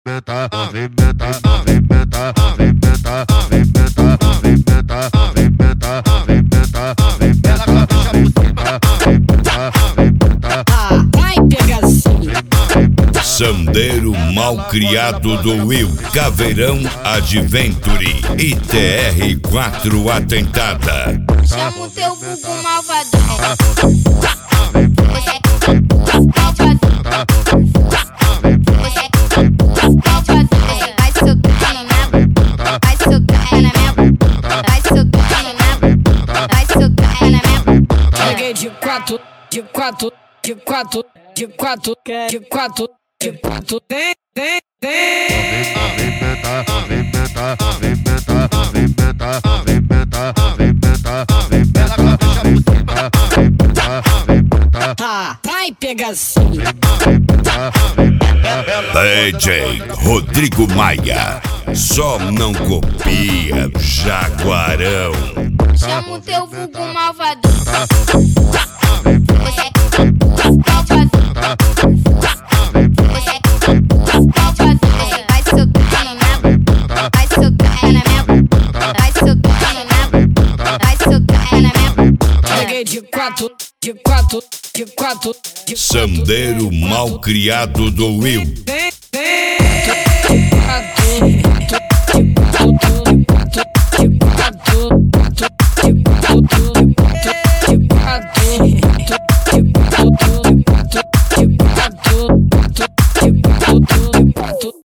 movimenta, movimenta, movimenta, movimenta, movimenta, movimenta, movimenta, movimenta, movimenta. Vai pegazinho. Sandeiro Malcriado do Will, Caveirão Adventure e TR4 Atentada. Chama o teu vulgo malvadão. Você malvadão. Você malvadão. Vai socar na minha boca. Vai socar na minha boca. Vai socar na minha boca. Vai socar na minha boca. Cheguei de quatro, de quatro, de quatro, de quatro, de quatro, de quatro. Tem. Movimenta, movimenta, movimenta, movimenta, movimenta, movimenta, movimenta. Vai pegazinho. DJ Rodrigo Maia, só não copia Jaguarão. Chama o teu vulgo malvadão. Você malvadão. Você malvadão. Vai socar na minha boca. Vai socar na minha boca. Vai socar na minha boca. Vai socar na minha boca. Cheguei de quatro, de quatro, de quatro, de Sandeiro Malcriado do Will. quatro.